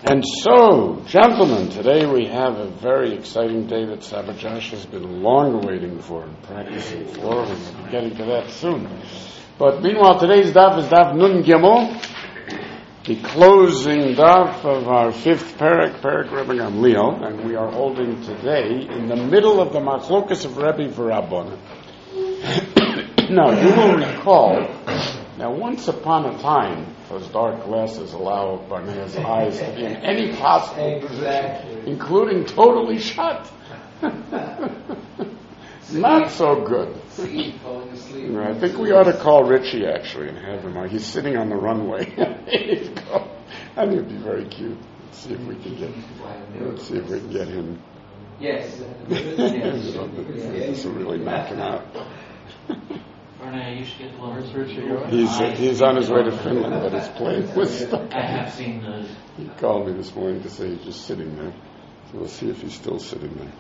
And so, gentlemen, today we have a very exciting day that Sabbath Josh has been long waiting for and practicing for. We'll be getting to that soon. But meanwhile, today's daf is daf Nun Gimel, the closing daf of our fifth parak Rebbe Gamliel, and we are holding today in the middle of the machlokas of Rebbe V'Rabbanan. Now, you will recall, once upon a time, those dark glasses allow Barnea's eyes to be in any possible position, including totally shut. Not so good. I think we ought to call Richie, actually, and have him. He's sitting on the runway. I think it'd be very cute. Let's see if we can get him. Yes. This will really knock him out. Barnea, you should get the lovers. He's on his way to Finland, but his plane was stuck. I have seen those. He called me this morning to say he's just sitting there. So we'll see if he's still sitting there.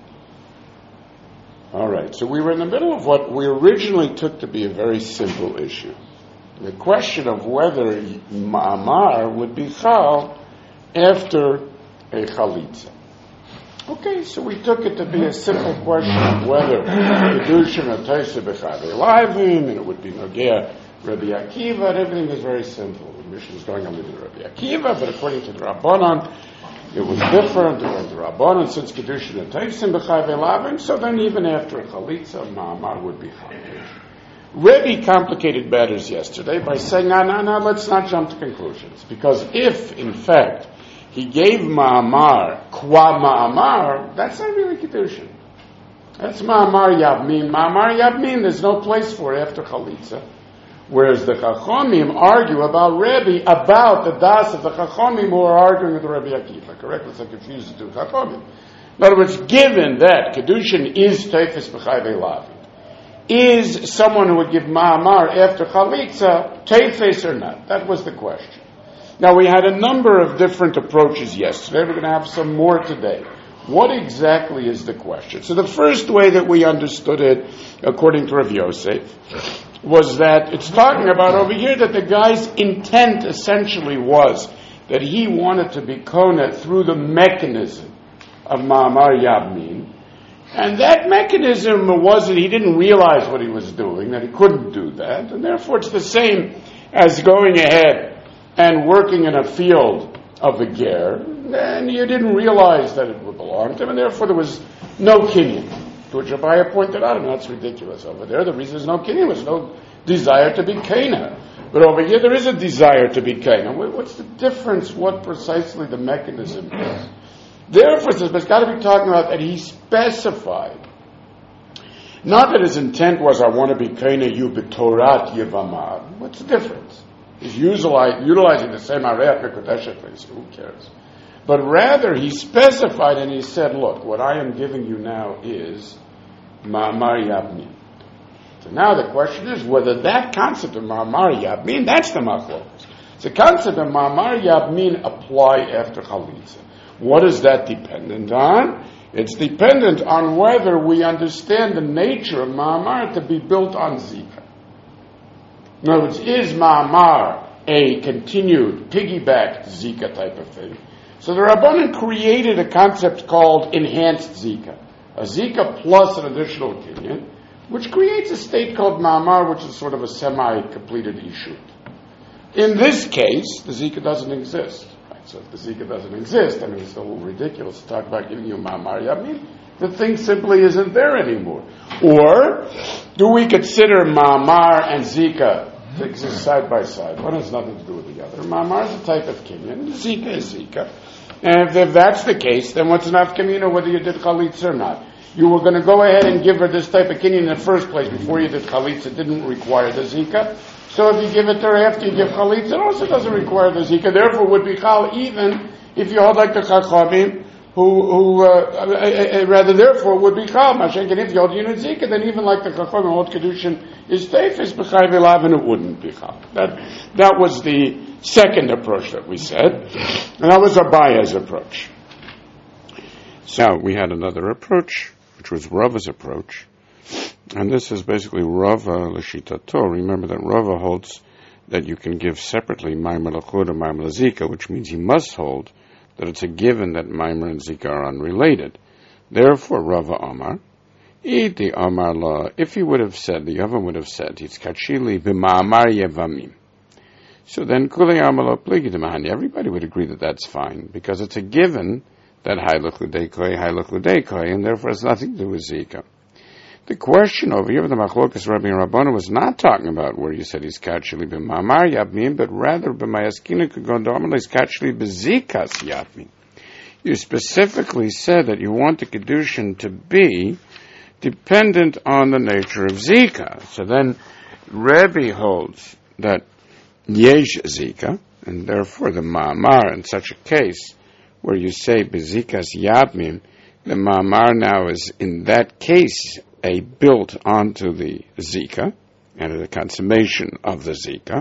All right, so we were in the middle of what we originally took to be a very simple issue. The question of whether Ma'amar would be chal after a chalitza. Okay, so we took it to be a simple question of whether Kedushin or Taisa B'Chayv Elavim, and it would be Nogea Rabbi Akiva, and everything was very simple. The mission is going on with Rabbi Akiva, but according to the Rabbanan, it was different. According to the Rabbanan, since Kedushin and Taisa B'Chayv Elavim, so then even after a Chalitza, Ma'amar would be chal. Rebbe complicated matters yesterday by saying, no, let's not jump to conclusions. Because if, in fact, he gave Ma'amar, Kwa Ma'amar, that's not really Kedushin. That's Ma'amar Yabmin. Ma'amar Yabmin, there's no place for it after Chalitza. Whereas the Chachomim argue about Rebbe, about the das of the Chachomim who are arguing with Rebbe Akiva. Correct? Let's not confuse the two Chachomim. In other words, given that Kedushin is Teifes B'Chayv Elavim, is someone who would give Ma'amar after Chalitza Teifes or not? That was the question. Now, we had a number of different approaches yesterday. We're going to have some more today. What exactly is the question? So the first way that we understood it, according to Rav Yosef, was that it's talking about over here that the guy's intent essentially was that he wanted to be Kona through the mechanism of Ma'amar Yabmin. And that mechanism was that he didn't realize what he was doing, that he couldn't do that. And therefore it's the same as going ahead and working in a field of the ger, and you didn't realize that it would belong to him, and therefore there was no kinyan. To which Abaya pointed out, that's ridiculous over there. The reason there's no kinyan was no desire to be kena. But over here there is a desire to be kena. What's the difference? What precisely the mechanism is? Therefore, it's got to be talking about that he specified. Not that his intent was, I want to be kena you b'torat yevamad. What's the difference? He's utilizing the same Areach Mekudeshet phrase. Who cares? But rather, he specified and he said, look, what I am giving you now is Ma'amar Yabmin. So now the question is whether that concept of Ma'amar Yabmin, that's the machlokas. The concept of Ma'amar Yabmin apply after Chalitza. What is that dependent on? It's dependent on whether we understand the nature of Ma'amar to be built on Zika. In other words, is Ma'amar a continued, piggybacked Zika type of thing? So the Rabbanan created a concept called enhanced Zika. A Zika plus an additional kinyan, which creates a state called Ma'amar, which is sort of a semi-completed Ishut. In this case, the Zika doesn't exist. Right? So if the Zika doesn't exist, it's a little ridiculous to talk about giving you Ma'amar Yabmin. The thing simply isn't there anymore. Or, do we consider Ma'amar and Zika to exist side by side? One has nothing to do with the other. Ma'amar is a type of kinyan, Zika is Zika. And if that's the case, then what's enough kinyan, whether you did Chalitza or not? You were going to go ahead and give her this type of kinyan in the first place before you did Chalitza. It didn't require the Zika. So if you give it to her after you give Chalitza, it also doesn't require the Zika. Therefore, it would be Chal even if you hold like the Chachamim, rather therefore would be Chal. Mashenkin, if you hold Unit Zika, then even like the Chachamim hold Kedushin is Teifes B'Chayv Elavim, it wouldn't be Chal. That was the second approach that we said. And that was Abaya's approach. So we had another approach, which was Rava's approach. And this is basically Rava L'Shitato. Remember that Rava holds that you can give separately Maimer Lachud and Maimer Zika, which means he must hold that it's a given that Maimer and Zika are unrelated. Therefore, Rava Amar, Iti Amar La, if he would have said, the Yavam would have said, it's Kachili b'ma'amar yevamim. So then, Kulei Amar Lo Pligi Mahani, everybody would agree that that's fine, because it's a given that Hai Lachudei Koi, and therefore it's nothing to do with Zika. The question over here with the Machlokas Rabbi and Rabbanu was not talking about where you said he's Kachili b'ma'amar yavmim, but rather b'mayaskina kugondomel he's Kachili b'zikas yavmim. You specifically said that you want the Kedushin to be dependent on the nature of Zika. So then Rebbe holds that Yesh Zika, and therefore the Ma'amar in such a case where you say Bezikas Yabmim, the Ma'amar now is in that case a built onto the Zika and the consummation of the Zika.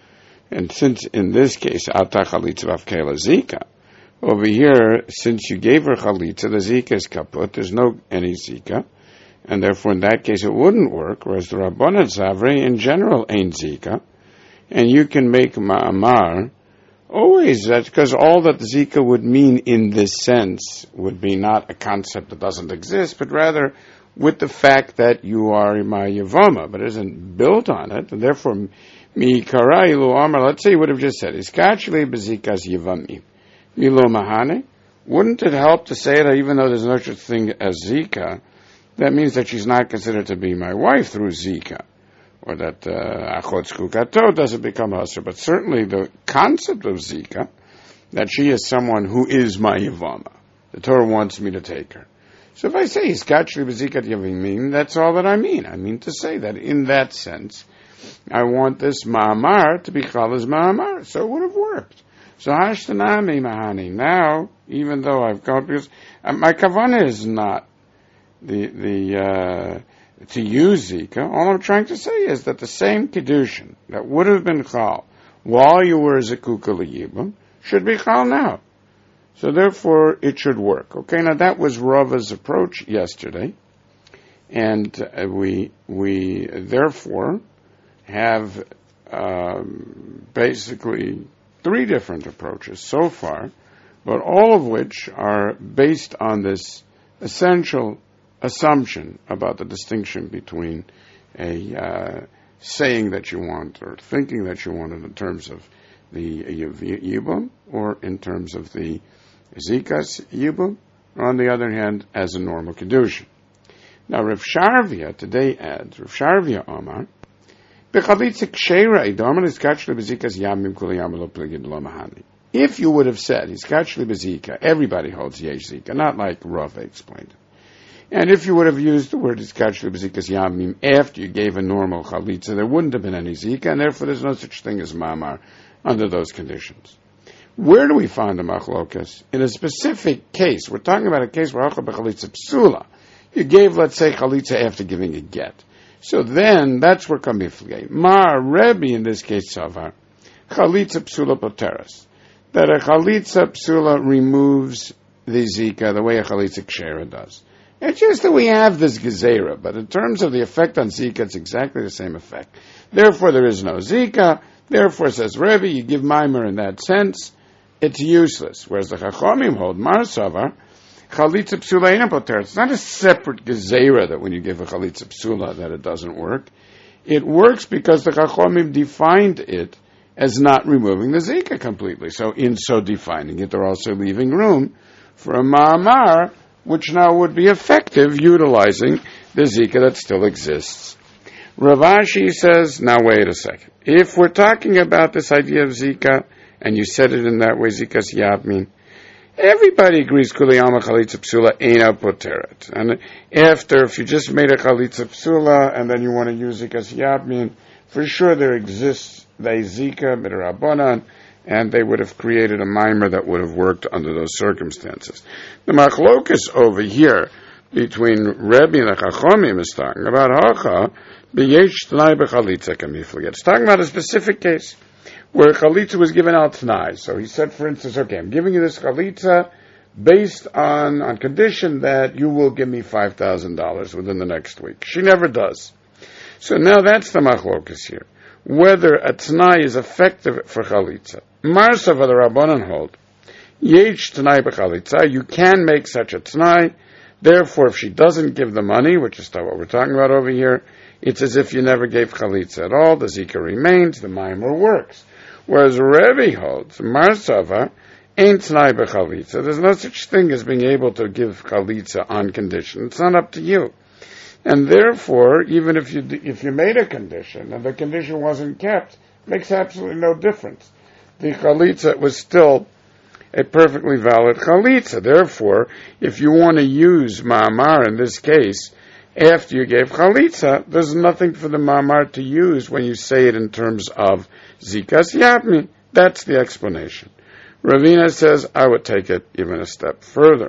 And since in this case Ata Chalitza Vavkela Zika, over here, since you gave her Chalitza, the Zika is kaput, there's no any Zika, and therefore in that case it wouldn't work, whereas the Rabbanat Zavre in general ain't Zika, and you can make Ma'amar, always, that's because all that Zika would mean in this sense would be not a concept that doesn't exist, but rather with the fact that you are Ima Yavama, but it isn't built on it, and therefore, Mi Karai Lu Amar, let's say you would have just said, Iskachli Bezikas Yavami, Milo Mahane, wouldn't it help to say that even though there's no such thing as Zika, that means that she's not considered to be my wife through Zika, or that Achot Skukato doesn't become Husser, but certainly the concept of Zika, that she is someone who is my Yavama. The Torah wants me to take her. So if I say Iskachli Bezikat Yavimim, that's all that I mean. I mean to say that in that sense, I want this Ma'amar to be Chala's Ma'amar, so it would have worked. So Hashtanami Mahani, now, even though I've got, because my kavanah is not to use Zika, all I'm trying to say is that the same Kedushin that would have been Chal while you were Zekuka L'Yibam should be Chal now. So therefore, it should work. Okay, now that was Rava's approach yesterday, and we therefore have basically 3 different approaches so far, but all of which are based on this essential assumption about the distinction between a saying that you want or thinking that you want in terms of the Yibum or in terms of the Zikas Yibum, or on the other hand, as a normal Kedushin. Now, Rav Sharvia today adds, Rav Sharvia Omar, if you would have said, everybody holds Yesh Zika, not like Rava explained it. And if you would have used the word Yamim after you gave a normal Chalitza, there wouldn't have been any Zika, and therefore there's no such thing as Mamar under those conditions. Where do we find the Machlokas? In a specific case, we're talking about a case where Chalitza Psula. You gave, let's say, Chalitza after giving a get. So then, that's where Kamiflige. Mar Rebbe, in this case, Savar, Chalitza Psula Poteras. That a Chalitza Psula removes the Zika the way a Chalitza Kshera does. It's just that we have this Gezerah, but in terms of the effect on Zika, it's exactly the same effect. Therefore, there is no Zika. Therefore, says Rebbe, you give Maimer in that sense, it's useless. Whereas the Chachomim hold, Mar Savar, Chalitza Psula ain't poter. It's not a separate gezerah that when you give a Chalitza Psula that it doesn't work. It works because the Chachomim defined it as not removing the Zika completely. So in so defining it, they're also leaving room for a Ma'amar, which now would be effective utilizing the Zika that still exists. Rav Ashi says, now wait a second. If we're talking about this idea of Zika, and you said it in that way, Zika's Yabmin, everybody agrees Kuliyama Chalitza Psula ain't a poteret. And after, if you just made a Chalitza Psula and then you want to use Zika's Yabmin, for sure there exists the Zika Midrabanan, and they would have created a mimer that would have worked under those circumstances. The Machlokas over here between Rebbe and the Chachomim is talking about Hacha b'yesh t'nai b'chalitza kamiflige. It's talking about a specific case where Chalitza was given al t'nai. So he said, for instance, okay, I'm giving you this Chalitza based on condition that you will give me $5,000 within the next week. She never does. So now that's the Machlokas here. whether a t'nai is effective for chalitza. Marsava the Rabbanan hold, Yesh t'nai b'chalitza, you can make such a t'nai, therefore if she doesn't give the money, which is what we're talking about over here, it's as if you never gave chalitza at all, the zika remains, the maimer works. Whereas Rebbe holds, Marsava, ain't t'nai b'chalitza, there's no such thing as being able to give chalitza on condition, it's not up to you. And therefore, even if you made a condition and the condition wasn't kept, it makes absolutely no difference. The chalitza was still a perfectly valid chalitza. Therefore, if you want to use ma'amar in this case, after you gave chalitza, there's nothing for the ma'amar to use when you say it in terms of zikas yabmi. That's the explanation. Ravina says, I would take it even a step further.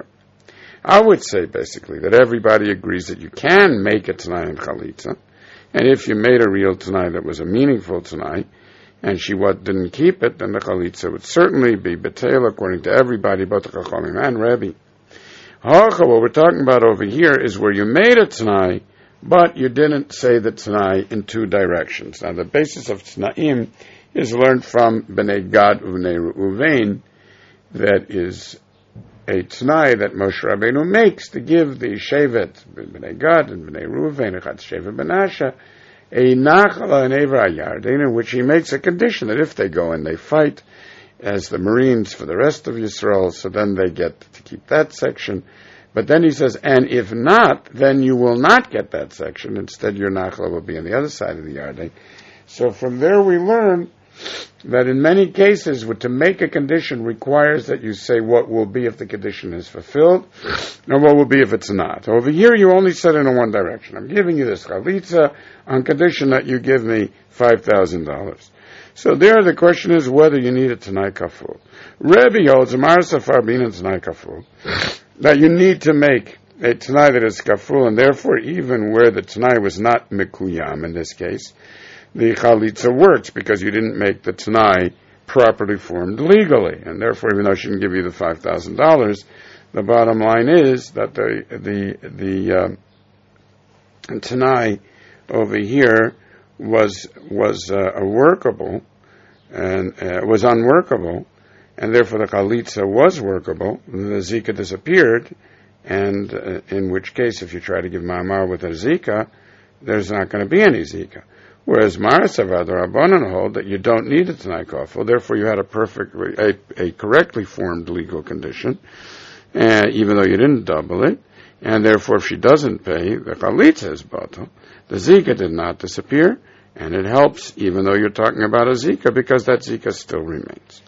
I would say basically that everybody agrees that you can make a t'nai in chalitza, and if you made a real t'nai that was a meaningful t'nai, and she didn't keep it, then the chalitza would certainly be betel according to everybody, both the Chachamim and Rebbe. What we're talking about over here is where you made a t'nai, but you didn't say the t'nai in two directions. Now the basis of t'naim is learned from Bnei Gad Uvnei Reuven, that is a t'nai that Moshe Rabbeinu makes to give the shevet Bnei Gad and Bnei Reuven, Echad shevet Benasha, a nachala and Eivra Yarden, in which he makes a condition that if they go and they fight as the Marines for the rest of Yisrael, so then they get to keep that section. But then he says, and if not, then you will not get that section. Instead, your nachala will be on the other side of the Yarden. So from there we learn that in many cases, to make a condition requires that you say what will be if the condition is fulfilled, and what will be if it's not. Over here, you only said it in one direction. I'm giving you this chalitza on condition that you give me $5,000. So there, the question is whether you need a t'nai kaful. Rebbe holds, Amar Safar bin t'nai kaful, that you need to make a t'nai that is kaful, and therefore even where the t'nai was not mikuyam in this case, the chalitza works because you didn't make the t'nai properly formed legally, and therefore, even though she didn't give you the $5,000, the bottom line is that the t'nai over here was workable and was unworkable, and therefore the chalitza was workable. The zika disappeared, and in which case, if you try to give ma'amar with a zika, there's not going to be any zika. Whereas Marasava, the Rabbanan hold that you don't need a t'nai kaful, therefore you had a correctly formed legal condition, even though you didn't double it, and therefore if she doesn't pay, the chalitza is batal. The zika did not disappear, and it helps even though you're talking about a zika, because that zika still remains.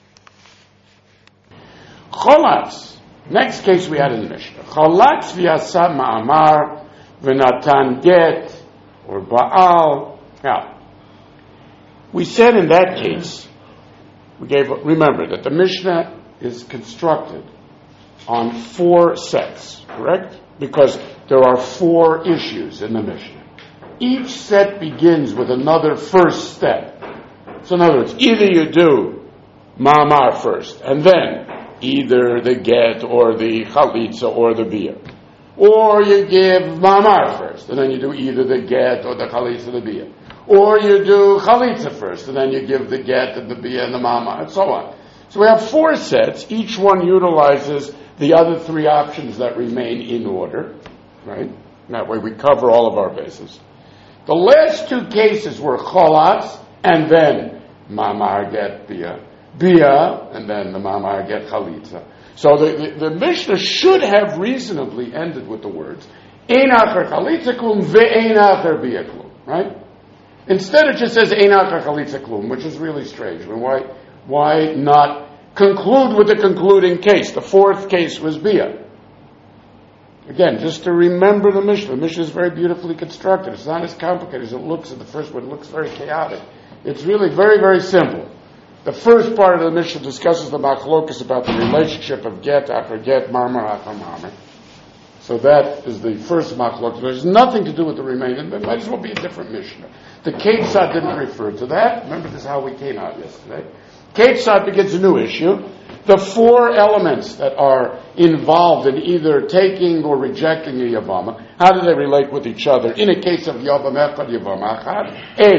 Cholatz. Next case we had in the Mishnah. Cholatz v'yasa ma'amar v'natan get, or ba'al. Now, we said in that case, remember that the Mishnah is constructed on 4 sets, correct? Because there are 4 issues in the Mishnah. Each set begins with another first step. So in other words, either you do ma'amar first, and then either the get or the chalitza or the biyah. Or you give ma'amar first, and then you do either the get or the chalitza or the biyah. Or you do chalitza first, and then you give the get and the biyah and the ma'amar, and so on. So we have 4 sets. Each one utilizes the other 3 options that remain in order, right? That way we cover all of our bases. The last 2 cases were cholatz, and then ma'amar get biyah, and then the ma'amar get chalitza. So the Mishnah should have reasonably ended with the words, ein acher chalitza klum ve'ein acher biyah klum, right? Instead it just says ein acher chalitza klum, which is really strange. I mean, why not conclude with the concluding case? The 4th case was biyah. Again, just to remember the Mishnah. The Mishnah is very beautifully constructed. It's not as complicated as it looks at the first one. It looks very chaotic. It's really very, very simple. The first part of the Mishnah discusses the machlokas about the relationship of get after get, marmar after marmar. So that is the first machlokas. There's nothing to do with the remaining. It might as well be a different Mishnah. The Ketzad didn't refer to that. Remember, this is how we came out yesterday. Ketzad begins a new issue. The 4 elements that are involved in either taking or rejecting a Yavama, how do they relate with each other? In a case of Yavam Echad, Yavam Achad, A,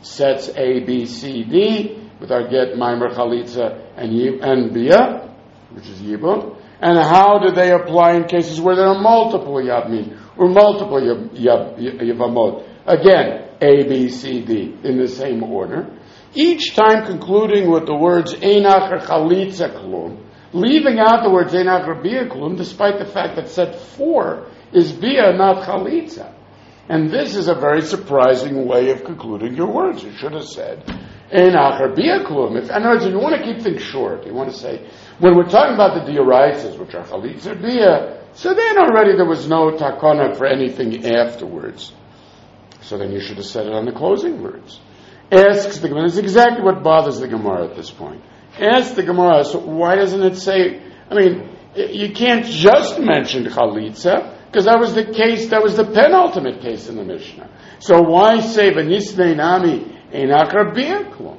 sets A, B, C, D, with our get, Maimer, Chalitza, and Bia, which is Yibum. And how do they apply in cases where there are multiple Yavmin, or multiple Yavamot? Again, A, B, C, D, in the same order. Each time concluding with the words Einach or Chalitza Klum, leaving out the words Einach or Bia Klum, despite the fact that set 4 is Bia, not Chalitza. And this is a very surprising way of concluding your words. You should have said Einach or Bia Klum. In other words, if you want to keep things short, you want to say, when we're talking about the Dioraises, which are Chalitza or Bia, so then already there was no takona for anything afterwards. So then you should have said it on the closing words. Asks the Gemara, this is exactly what bothers the Gemara at this point. Asks the Gemara, so why doesn't it say, you can't just mention Chalitza, because that was the case, that was the penultimate case in the Mishnah. So why say, V'nisnei nami einach Bia Klum?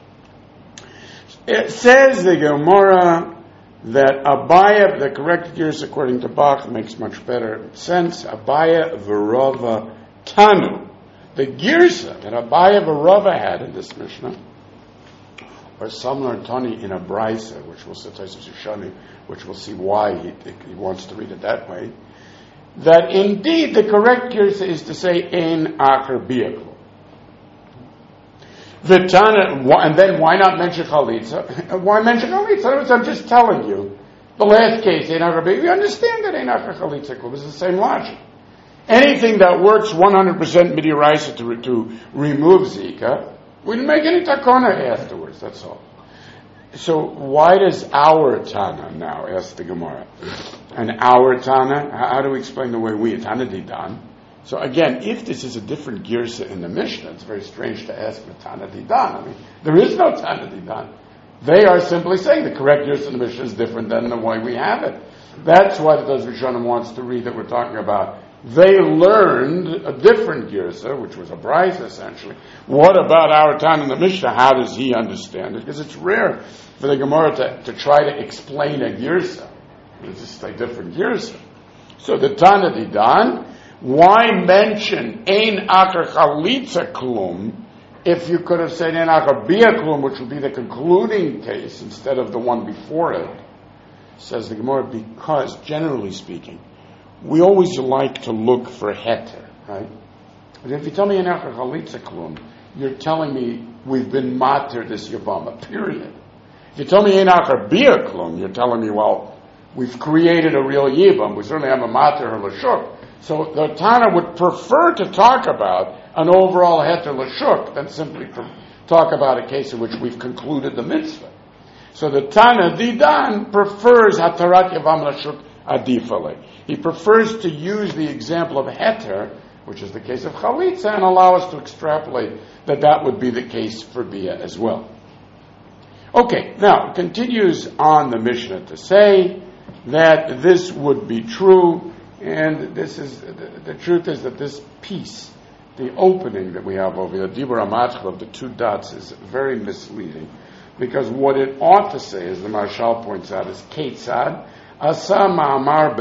It says the Gemara that Abaya, the correct gears according to Bach, makes much better sense. Abaya v'rova tanu. The girsa that Abaya v'rova had in this Mishnah, or some learn Tani in a Brisa, which we'll see, which we'll see why he wants to read it that way, that indeed the correct girsa is to say Ein Acher Bia Klum. And then why not mention Chalitza? Why mention Chalitza? In other words, I'm just telling you, the last case, Ein Acher Bia, we understand that Ein Acher Chalitza Klum is the same logic. Anything that works 100% midiraisa to remove Zika, we didn't make any takona afterwards, that's all. So why does our Tana now, ask the Gemara? And our Tana, how do we explain the way we, Tana Didan? So again, if this is a different girsa in the Mishnah, it's very strange to ask for Tana Didan. There is no Tana Didan. They are simply saying the correct girsa in the Mishnah is different than the way we have it. That's why the Doz Rishonim wants to read that we're talking about. They learned a different girsa, which was a brayz essentially. What about our Tana in the Mishnah? How does he understand it? Because it's rare for the Gemara to try to explain a girsa. It's just a different girsa. So the Tana Didan, why mention Ein Acher Chalitza Klum if you could have said Ein Acher Bia Klum, which would be the concluding case instead of the one before it? Says the Gemara, because generally speaking, we always like to look for heter, right? But if you tell me Ein Acher Chalitza Klum, you're telling me we've been mater this Yavama, period. If you tell me Ein Acher Bia Klum, you're telling me, well, we've created a real Yivam. We certainly have a mater or Lashuk. So the Tana would prefer to talk about an overall heter Lashuk than simply talk about a case in which we've concluded the mitzvah. So the Tana Didan prefers Hatarat Yavam Lashuk Adifale. He prefers to use the example of heter, which is the case of Chalitza, and allow us to extrapolate that would be the case for Bia as well. Okay, now it continues on the Mishnah to say that this would be true, and this is the truth is that this piece, the opening that we have over here, Dibur HaMatchel of the 2 dots, is very misleading, because what it ought to say, as the Marshal points out, is Ketzad Asa Ma'amar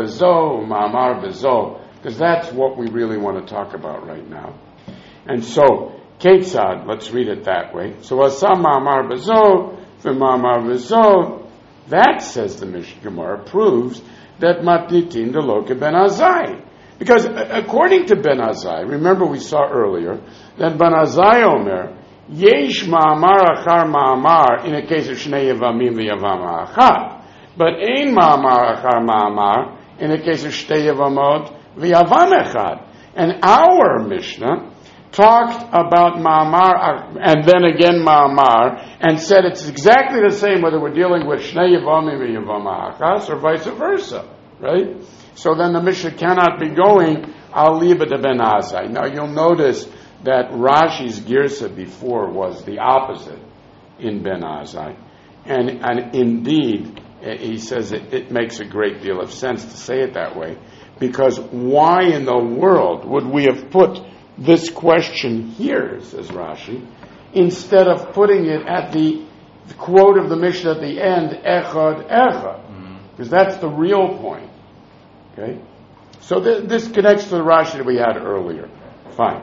Bezo, because that's what we really want to talk about right now. And so Ketzad, let's read it that way. So Asa Ma'amar Bezo, V'Ma'amar Bezo, that, says the Mishnah Gemara, proves that Matitin Deloke Ben Azai. Because according to Ben Azai, remember we saw earlier that Ben Azai Omer, Yesh Ma'amar Achar Ma'amar, in a case of Shnei Yavamim V'Yavam Achad. But Ein Ma'amar Achar Ma'amar, in the case of Shtei Yavamot V'Yavam Echad. And our Mishnah talked about Ma'amar and then again Ma'amar and said it's exactly the same whether we're dealing with Shnei Yavamim V'Yavam Achas or vice versa, right? So then the Mishnah cannot be going Al Liba de Ben Azai. Now you'll notice that Rashi's Girsa before was the opposite in Ben Azai. And indeed, he says it makes a great deal of sense to say it that way, because why in the world would we have put this question here, says Rashi, instead of putting it at the quote of the Mishnah at the end, Echad Echad, because that's the real point. Okay? So this connects to the Rashi that we had earlier. Fine.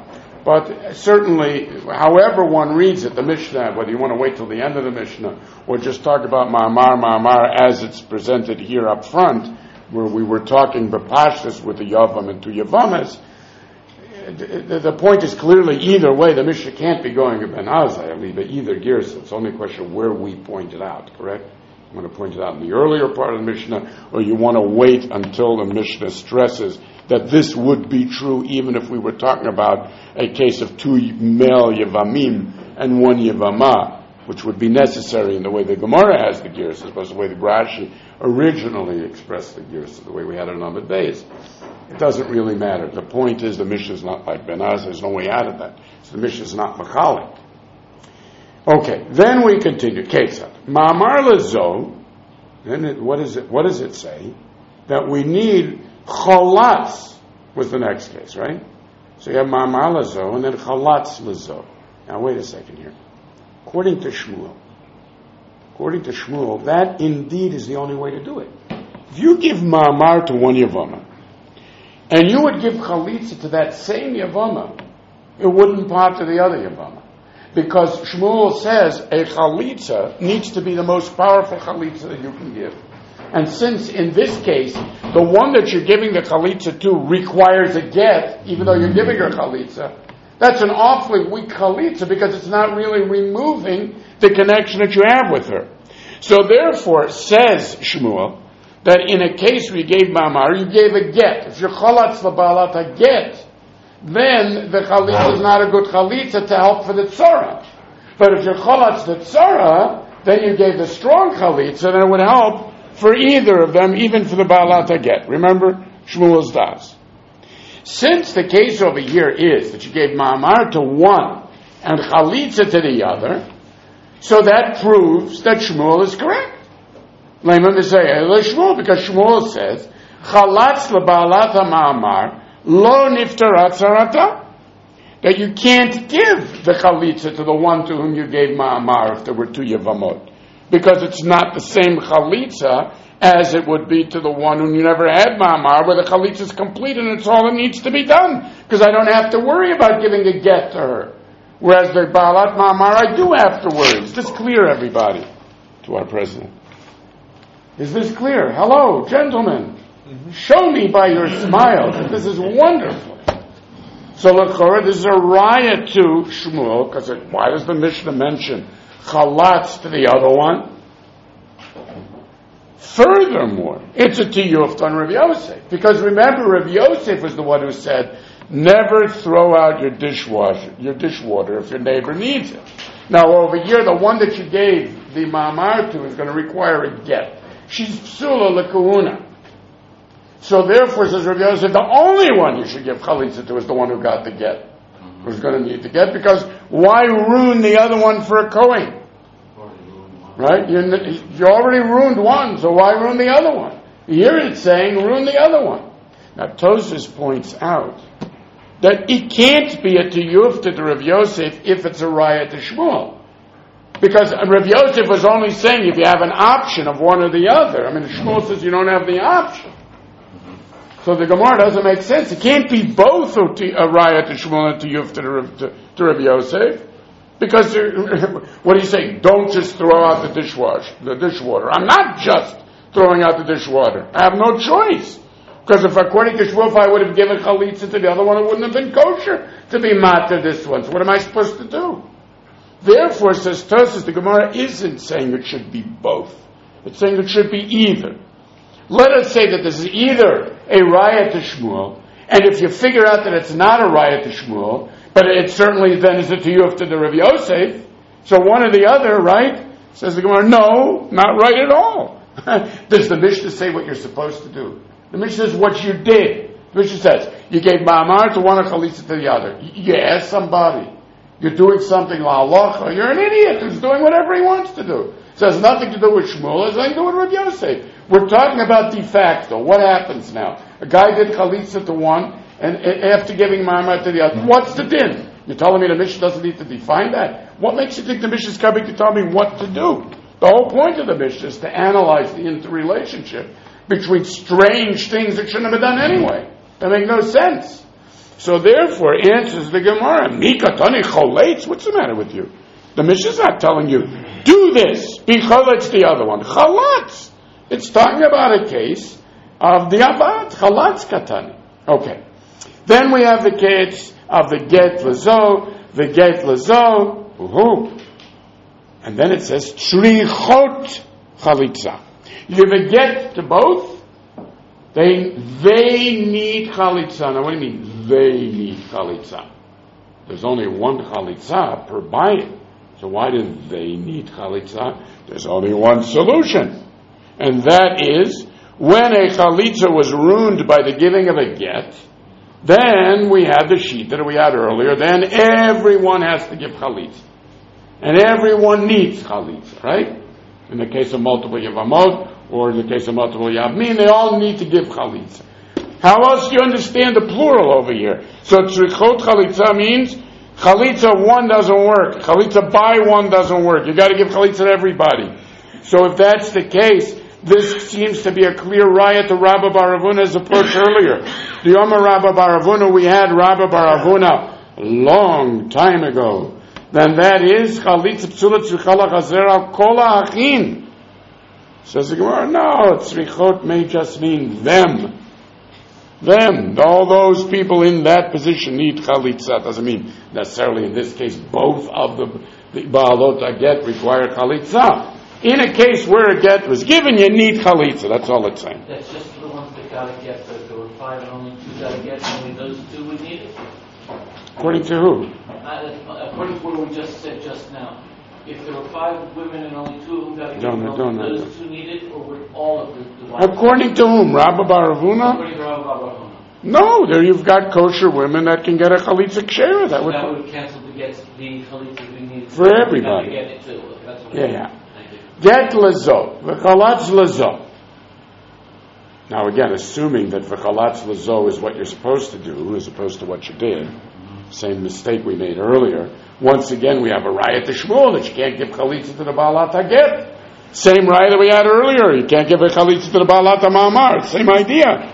But certainly, however one reads it, the Mishnah, whether you want to wait till the end of the Mishnah or just talk about Ma'amar as it's presented here up front, where we were talking B'Pashtus with the Yavam and two Yavamas, the point is clearly either way, the Mishnah can't be going to Ben Azai, either Girsa. It's only a question of where we point it out, correct? You want to point it out in the earlier part of the Mishnah, or you want to wait until the Mishnah stresses that this would be true even if we were talking about a case of two male Yavamim and one Yavama, which would be necessary in the way the Gemara has the Girsa, as opposed to the way the Rashi originally expressed the Girsa, the way we had it on the days. It doesn't really matter. The point is the Mishnah is not like Ben Az. There's no way out of that. So the Mishnah is not Machalik. Okay, then we continue. Ketzad. Ma'amar lezo. Then what does it say? That we need chalatz was the next case, right? So you have ma'amar lezo and then chalatz lezo. Now wait a second here. According to Shmuel, that indeed is the only way to do it. If you give ma'amar to one Yavama, and you would give chalitza to that same Yavama, it wouldn't part to the other Yavama. Because Shmuel says a chalitza needs to be the most powerful chalitza that you can give. And since in this case, the one that you're giving the chalitza to requires a get, even though you're giving her chalitza, that's an awfully weak chalitza because it's not really removing the connection that you have with her. So therefore, says Shmuel, that in a case where you gave ma'amar, you gave a get. If you're chalatz l'balat a get, then the chalitza is not a good chalitza to help for the tzara. But if you're chalatz the tzara, then you gave the strong chalitza, then it would help for either of them, even for the balat a get. Remember Shmuel's das. Since the case over here is that you gave ma'amar to one and chalitza to the other, so that proves that Shmuel is correct. Lema Mizayah Shmuel, because Shmuel says, chalatz lebalat ma'amar lo niftarat tzarata. That you can't give the chalitza to the one to whom you gave ma'amar if there were two yavamot, because it's not the same chalitza as it would be to the one whom you never had ma'amar, where the chalitza is complete and it's all that needs to be done, because I don't have to worry about giving a get to her. Whereas the balat ma'amar, I do have to worry. Is this clear, everybody? To our president. Is this clear? Hello, gentlemen. Show me by your smile that this is wonderful. So l'chora, this is a riot to Shmuel, because why does the Mishnah mention chalatz to the other one? Furthermore, it's a tiyuf on Rav Yosef, because remember, Rav Yosef was the one who said, never throw out your dishwater if your neighbor needs it. Now over here, the one that you gave the ma'amar to is going to require a get. She's psula l'kahuna. So therefore, says Rav Yosef, the only one you should give chalitza to is the one who got the get, who's going to need the get, because why ruin the other one for a kohen? Right? You already ruined one, so why ruin the other one? Here it's saying ruin the other one. Now Tosfos points out that it can't be a tiyuf to Rav Yosef if it's a riot to Shmuel. Because Rav Yosef was only saying if you have an option of one or the other. I mean, Shmuel says you don't have the option. So the Gemara doesn't make sense. It can't be both a riot to Shmuel and tiyuf to Rav Yosef. Because what do you say? Don't just throw out the dishwater. I'm not just throwing out the dishwater. I have no choice. Because if according to Shmuel, if I would have given chalitza to the other one, it wouldn't have been kosher to be mat to this one. So what am I supposed to do? Therefore, says Tosfos, the Gemara isn't saying it should be both. It's saying it should be either. Let us say that this is either a riot to Shmuel, and if you figure out that it's not a riot to Shmuel, but it certainly then is a tiyuf to the Rav Yosef, so one or the other, right? Says the Gemara, no, not right at all. Does the Mishnah say what you're supposed to do? The Mishnah says what you did. The Mishnah says, you gave ma'amar to one and chalitza to the other. You asked somebody. You're doing something la halacha. You're an idiot who's doing whatever he wants to do. So it has nothing to do with Shmuel. It has nothing to do with Rav Yosef. We're talking about de facto. What happens now? A guy did chalitza to one, and after giving ma'amar to the other, what's the din? You're telling me the Mishnah doesn't need to define that? What makes you think the Mishnah is coming to tell me what to do? The whole point of the Mishnah is to analyze the interrelationship between strange things that shouldn't have been done anyway. That make no sense. So therefore, answers the Gemara, Mikatani choletz, what's the matter with you? The Mishnah's not telling you, do this, be choletz the other one. Chalatz. It's talking about a case of the avad, chalatz katani. Okay. Then we have the case of the get lazo, and then it says, trichot chalitza. You give a get to both, they need chalitza. Now what do you mean, they need chalitza? There's only one chalitza per bayit. So why do they need chalitza? There's only one solution. And that is, when a chalitza was ruined by the giving of a get, then we had the sheet that we had earlier, then everyone has to give chalitza. And everyone needs chalitza, right? In the case of multiple yavamot, or in the case of multiple yavmin, they all need to give chalitza. How else do you understand the plural over here? So tzrichot chalitza means chalitza one doesn't work. Chalitza by one doesn't work. You got to give chalitza to everybody. So if that's the case, this seems to be a clear riot to Rabba bar Avuna's approach earlier. The Yom Rabba bar Avuna, we had Rabba bar Avuna a long time ago. Then that is chalitza psula tzrichala chazer al kol ha'achin. Says the Gemara, no, tzrichot may just mean them. Them, all those people in that position need chalitza. Doesn't mean necessarily in this case both of the baalot aget require chalitza. In a case where a get was given, you need chalitza. That's all it's saying. That's just for the ones that got a get. So if there were 5 and only 2 got a get, only those 2 would need it. According to who? According to what we just said just now. If there were 5 women and only 2 of them got a get, those 2 needed, or would all of the wives? According to whom? Rabba bar Avuna? According to Rabba bar Avuna. No, there you've got kosher women that can get a chalitza kshera. That would cancel the chalitza we need for everybody. Get it too. That's what yeah. Get lazo, v'chalatz lazo. Now again, assuming that v'chalatz lazo is what you're supposed to do, as opposed to what you did, same mistake we made earlier. Once again, we have a riot to Shmuel that you can't give chalitza to the baalat haget. Same riot that we had earlier, you can't give a chalitza to the baalat ma'amar. Same idea.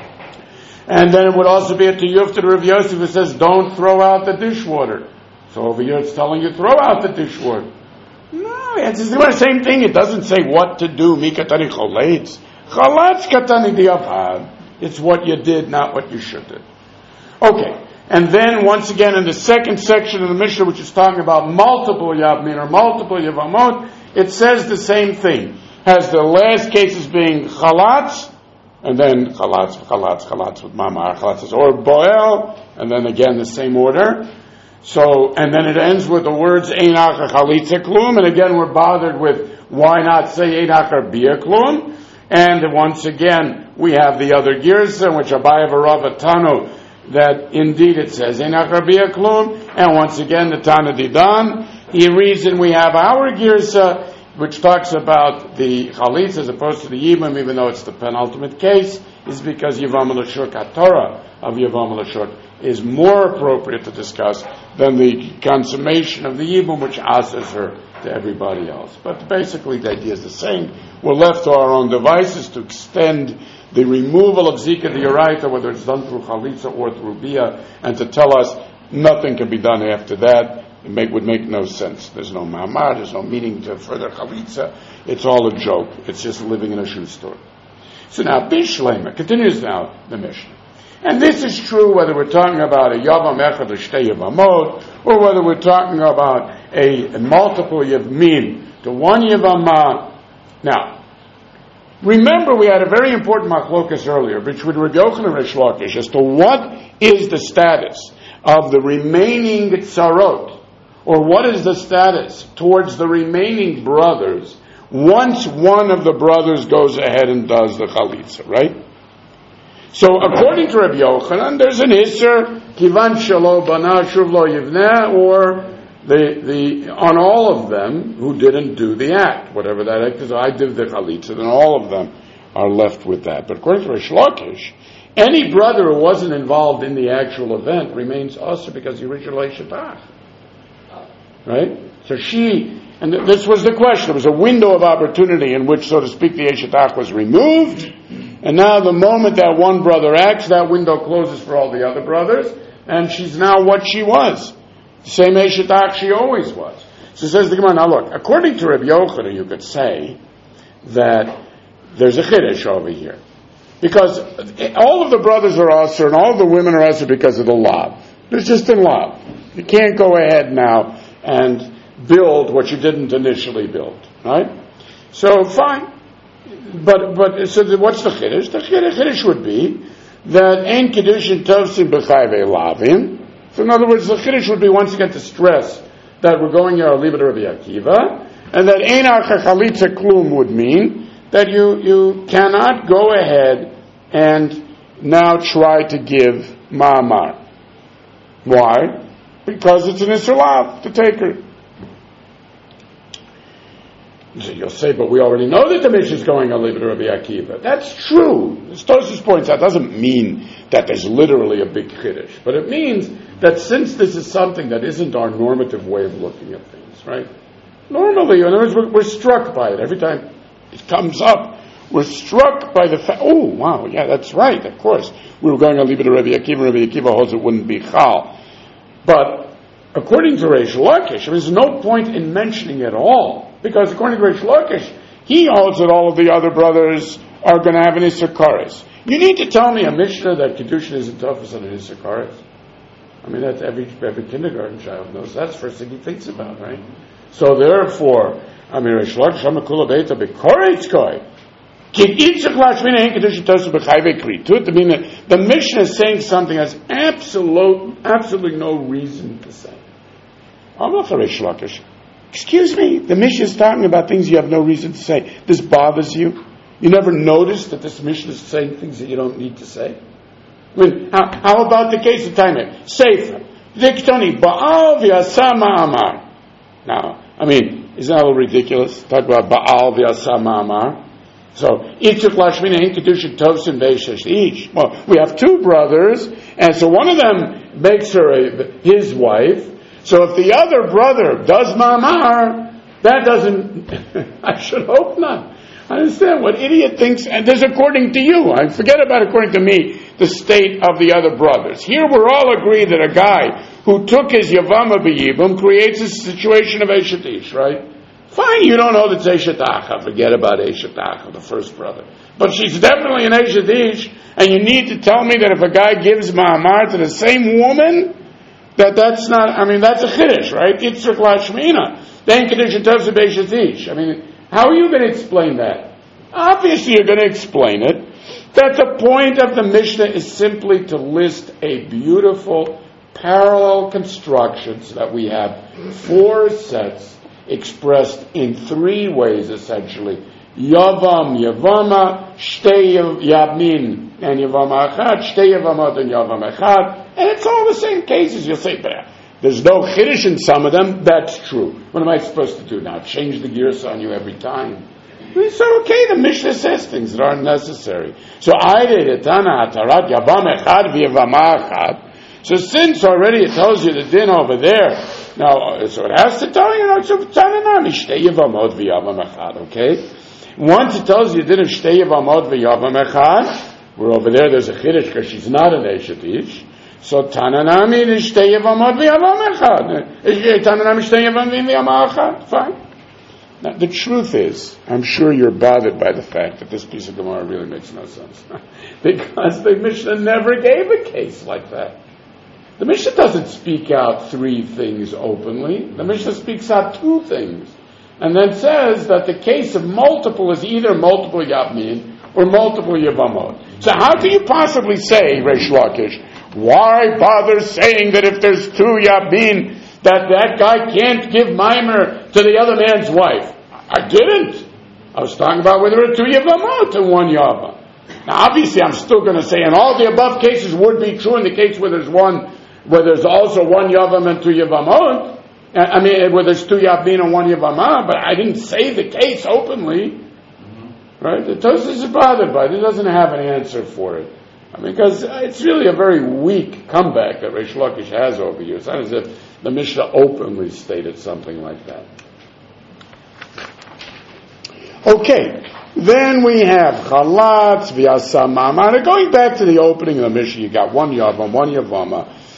And then it would also be a tiyuf to the Rav Yosef who says, don't throw out the dishwater. So over here it's telling you, throw out the dishwater. No, it's the same thing. It doesn't say what to do. Mikatani choletz. Chalatz katani diavad. It's what you did, not what you should do. Okay. And then once again in the second section of the Mishnah, which is talking about multiple yavmin or multiple yavamot, it says the same thing. Has the last cases being chalatz, and then chalatz with mamar, chalatz or boel, and then again the same order. So, and then it ends with the words Einach chalitza klum, and again we're bothered with why not say Einach bia klum. And once again we have the other girsa, which Abaye v'Rav Tanu, that indeed it says Einach bia klum, and once again the Tana Didan. The reason we have our girsa, which talks about the chalitza as opposed to the yibum, even though it's the penultimate case, is because Yavam L'Shur Torah of Yavam L'Shur is more appropriate to discuss than the consummation of the yibum, which asks her to everybody else. But basically the idea is the same. We're left to our own devices to extend the removal of Zika D'Oraita, whether it's done through chalitza or through bia, and to tell us nothing can be done after that. It would make no sense. There's no ma'amar, there's no meaning to further chalitza. It's all a joke. It's just living in a shoe store. So now, Bishlema continues now the Mishnah. And this is true whether we're talking about a Yavam Echad or Shtei Yavamot, or whether we're talking about a multiple Yavmin to one Yavamah. Now, remember we had a very important machlokas earlier between Rabbi Yochanan and Rish Lakish as to what is the status of the remaining tzarot, or what is the status towards the remaining brothers once one of the brothers goes ahead and does the chalitza, right? So according to Rabbi Yochanan, there's an isser kivan shelo bana shuv lo yivneh, or the on all of them who didn't do the act, whatever that act is. I did the chalitza, then all of them are left with that. But according to Rish Lakish, any brother who wasn't involved in the actual event remains usher because he originally shetach. Right? So and this was the question. There was a window of opportunity in which, so to speak, the Eshetach was removed, and now the moment that one brother acts, that window closes for all the other brothers. and she's now what she was. The same Eshetach she always was. So says the Gemara, now look, according to Rabbi Yochanan, you could say that there's a chiddush over here. Because all of the brothers are usher and all of the women are usher because of the lav. It's just in lav. You can't go ahead now and build what you didn't initially build, right? So fine. But so what's the chiddush? The chiddush would be that ein kiddushin tovsim b'chayvei lavim. So in other words, the chiddush would be once again to stress that we're going here, I'll leave it to Rabbi Akiva, and that ein achachalitza klum would mean that you cannot go ahead and now try to give ma'amar. Why? Because it's an Isser Lav to take her. So you'll say, but we already know that the Mishnah is going on leave it to Rabbi Akiva. That's true. As Tosfos points out, doesn't mean that there's literally a big chiddush, but it means that since this is something that isn't our normative way of looking at things, right? Normally, in other words, we're struck by it. Every time it comes up, we're struck by the fact, oh, wow, yeah, that's right, of course. We were going to leave it to Rabbi Akiva. Rabbi Akiva holds it wouldn't be chal. But according to Reish Lakish, there's no point in mentioning it all. Because according to Reish Lakish, he holds that all of the other brothers are going to have an Isser Kares. You need to tell me a Mishnah that Kedushin isn't toughest on an Isser Kares. I mean, that's every kindergarten child knows. That's the first thing he thinks about, right? So therefore, I mean, Reish Lakish, Hamakula Beita Bekoretzkoi. The Mishnah is saying something has absolutely no reason to say. Excuse me, the Mishnah is talking about things you have no reason to say. This bothers you? You never noticed that this Mishnah is saying things that you don't need to say? I mean, how about the case of time? Sefer. Diktoni, Baal v'yasa ma'amar. Now, I mean, isn't that a little ridiculous? Talk about Baal v'yasa ma'amar. So, Itzuk Lashmina in Kedushin Tovsim Beishesh each. Well, we have two brothers, and so one of them makes her his wife. So if the other brother does ma'amar, that doesn't, I should hope not. I understand what idiot thinks, and this according to you. I forget about according to me, the state of the other brothers. Here we're all agreed that a guy who took his Yavama B'Yibum creates a situation of Eshet Ish, right? Fine, you don't know that it's Eshet Acha. Forget about Eshet Acha, the first brother. But she's definitely an Eshet Ish, and you need to tell me that if a guy gives ma'amar to the same woman, that's not, I mean, that's a chiddush, right? Itzruk lashmina. Then kedushin tovs Eshet Ish. I mean, how are you going to explain that? Obviously you're going to explain it. That the point of the Mishnah is simply to list a beautiful parallel construction so that we have four sets expressed in three ways, essentially. Yavam, Yavama, Shtei Yavmin, and Yavama Echad, Shtei Yavamot, and Yavam Echad. And it's all the same cases. You'll say, but there's no chiddush in some of them. That's true. What am I supposed to do now? Change the gears on you every time? So, okay, the Mishnah says things that aren't necessary. So, so since already it tells you the din over there, now, so it has to tell you, okay? Once it tells you din of Shtei Yavamot v'Yavam Echad, we're over there's a chiddush because she's not an Eshet Ish. So Tananami is Shtei Yavamot v'Yavam Echad. Tananami Shtei Yavamot v'Yavam Echad. Fine. Now, the truth is, I'm sure you're bothered by the fact that this piece of Gemara really makes no sense. Because the Mishnah never gave a case like that. The Mishnah doesn't speak out three things openly. The Mishnah speaks out two things. And then says that the case of multiple is either multiple Yavmin or multiple Yavamot. So how can you possibly say, Reish Lakish, why bother saying that if there's two Yavmin, that guy can't give Maimer to the other man's wife? I didn't. I was talking about whether it's two Yavamot and one Yava. Now obviously I'm still going to say, and all the above cases would be true in the case where there's also one Yavam and two Yavamot. I mean, where there's two Yavmin and one Yavama, but I didn't say the case openly. Mm-hmm. Right? The Tosfos is bothered by it. It doesn't have an answer for it. I mean, because it's really a very weak comeback that Reish Lakish has over you. It's not as if the Mishnah openly stated something like that. Okay. Then we have Chalatz, V'yasa Ma'amar. Going back to the opening of the Mishnah, you got one Yavam, one Yavama.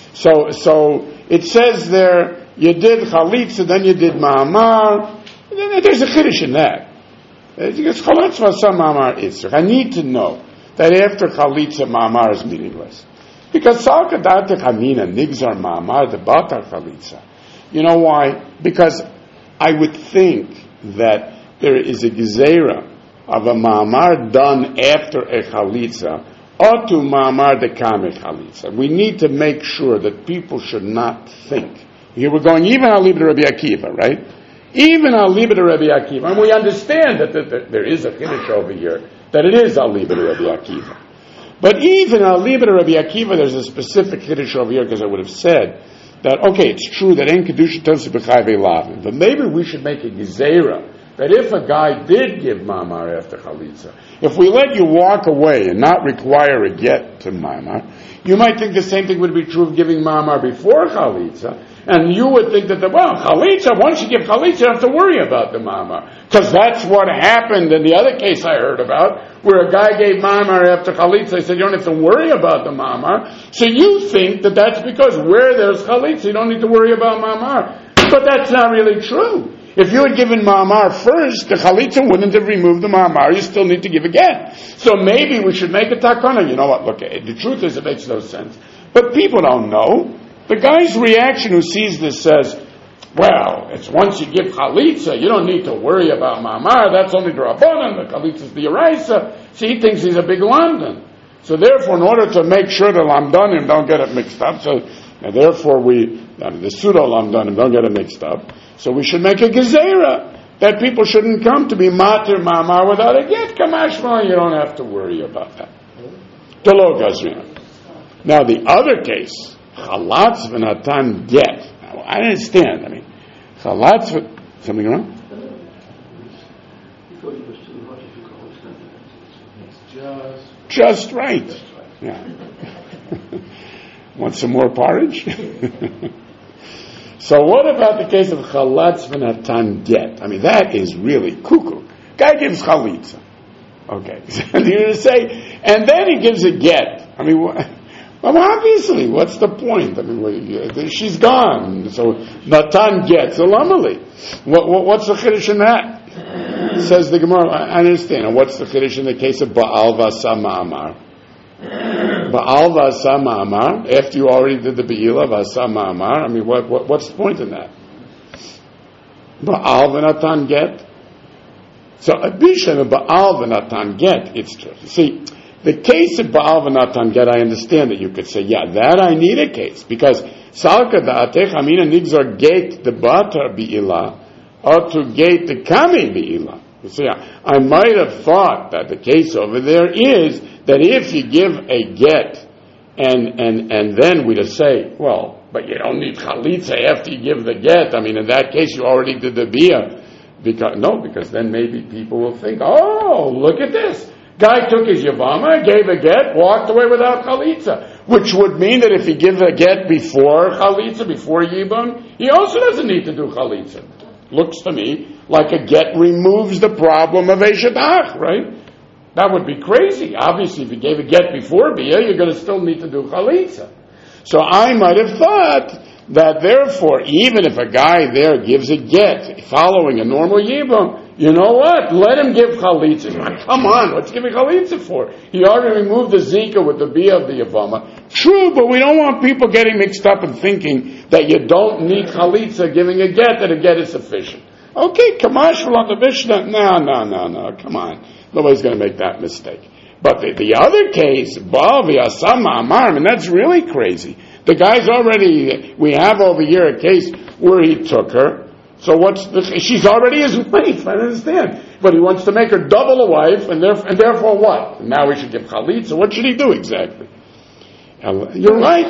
So it says there, you did chalitza, then you did ma'amar. There's a chiddush in that. Because chalitza v'asa ma'amar itzrich. I need to know that after chalitza, ma'amar is meaningless. Because salka da'atech hamina nigzar ma'amar the batar chalitza. You know why? Because I would think that there is a gezerah of a ma'amar done after a chalitza, or to ma'amar de kame chalitza. We need to make sure that people should not think. Here we're going, even I'll leave it to Rabbi Akiva, right? Even I'll leave it to Rabbi Akiva. And we understand that there is a chiddush over here, that it is I'll leave it to Rabbi Akiva. But even I'll leave it to Rabbi Akiva, there's a specific chiddush over here, because I would have said that, okay, it's true that en kedusha tosi b'chayvei lavin, but maybe we should make a gezerah that if a guy did give ma'amar after chalitza, if we let you walk away and not require a get to ma'amar, you might think the same thing would be true of giving ma'amar before chalitza, and you would think that, chalitza, once you give chalitza, you don't have to worry about the ma'amar. Because that's what happened in the other case I heard about, where a guy gave ma'amar after chalitza. They said, you don't have to worry about the ma'amar. So you think that that's because where there's chalitza, you don't need to worry about ma'amar. But that's not really true. If you had given ma'amar first, the chalitza wouldn't have removed the ma'amar. You still need to give a get. So maybe we should make a takana. You know what? Look, the truth is it makes no sense. But people don't know. The guy's reaction who sees this says, well, it's once you give chalitza, you don't need to worry about ma'amar. That's only the rabbanan. The chalitza's the yeraisa. So he thinks he's a big lamdan. So therefore, in order to make sure the lamdanim don't get it mixed up, and therefore the pseudo lamdanim don't get it mixed up, so we should make a gezerah that people shouldn't come to be matir ma'amar without a get. Kamashma, you don't have to worry about that. Delo gazrina. Now the other case, chalatz v'natan get. Now, I understand. I mean, chalatz something wrong? Just right. Yeah. Want some more porridge? So what about the case of chalatz v'natan get? I mean, that is really cuckoo. Guy gives chalitza. Okay. And you're going to say, and then he gives a get. I mean, well, obviously, what's the point? I mean, she's gone. So natan gets a lamali. What's the chiddush in that? Says the Gemara. I understand. And what's the chiddush in the case of Baal v'asa ma'amar? Baal v'asa ma'amar, after you already did the Be'ila v'asa ma'amar, I mean, what's the point in that? Baal v'natan get? So, Abishan of Baal v'natan get, it's true. See, the case of Baal v'natan get, I understand that you could say, yeah, that I need a case, because Salka da'atech amina nigzar gate the batar Be'ila, or to gate the kame Be'ila. So, yeah, I might have thought that the case over there is that if you give a get, and then we just say, well, but you don't need chalitza after you give the get. I mean, in that case, you already did the bia. Because then maybe people will think, oh, look at this. Guy took his yavama, gave a get, walked away without chalitza. Which would mean that if he gives a get before chalitza, before yibam, he also doesn't need to do chalitza. Looks to me like a get removes the problem of eshetach, right? That would be crazy. Obviously, if you gave a get before bia, you're going to still need to do chalitza. So I might have thought that therefore, even if a guy there gives a get following a normal yibam, you know what? Let him give chalitza. Come on, what's giving chalitza for? He already removed the zika with the bia of the yavama. True, but we don't want people getting mixed up and thinking that you don't need chalitza giving a get, that a get is sufficient. Okay, Kamash on the Mishnah. No, come on. Nobody's going to make that mistake. But the other case, Baal v'asa ma'amar, and that's really crazy. The guy's already, we have over here a case where he took her. So she's already his wife, I understand. But he wants to make her double a wife, and therefore what? Now we should give chalitza. What should he do exactly? You're right.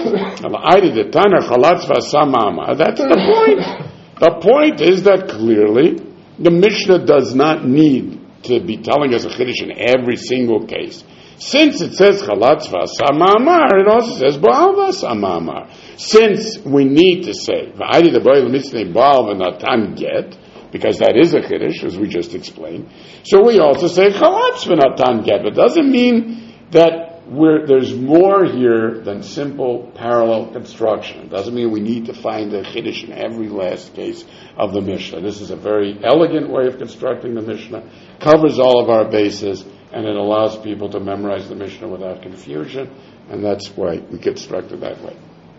That's the point. The point is that clearly the Mishnah does not need to be telling us a chiddush in every single case. Since it says chalatz v'asa ma'amar, it also says ba'al v'asa ma'amar. Since we need to say v'aydi the boy l'mitzvah ba'al v'natan get, because that is a chiddush, as we just explained, so we also say chalatz v'natan get. But it doesn't mean that there's more here than simple parallel construction. It doesn't mean we need to find a Chiddush in every last case of the Mishnah. This is a very elegant way of constructing the Mishnah, covers all of our bases, and it allows people to memorize the Mishnah without confusion, and that's why we construct it that way.